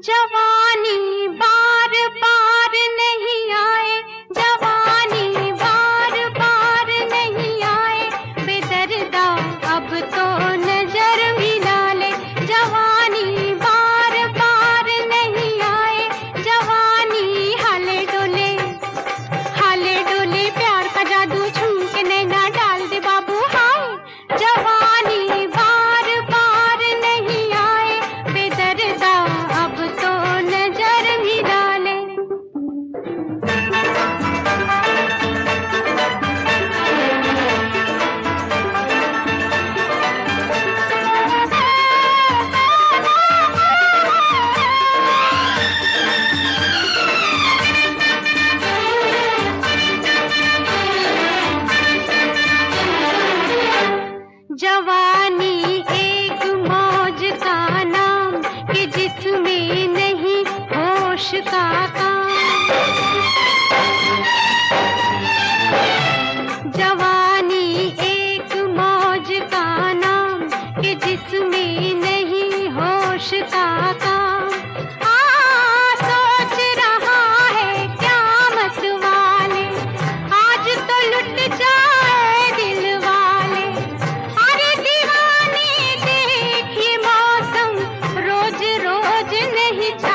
जवानी बार बार नहीं आए, जवानी बार बार नहीं आए, बेदर्दा अब तो नजर मिला ले। जवानी बार बार नहीं आए, जवानी हाले डोले प्यार का जादू छू के नैना डाल दे बाबू हाय। जवानी बार बार नहीं आए, बेदर्दा अब तो नजर भी डाले। जवानी एक मौज का नाम कि जिसमें नहीं होश का काम। जवानी एक मौज का नाम कि जिसमें नहीं होश का काम। सोच रहा है क्या मत वाले, आज तो लुट जाए दिल वाले। अरे दीवाने देखिए मौसम रोज रोज नहीं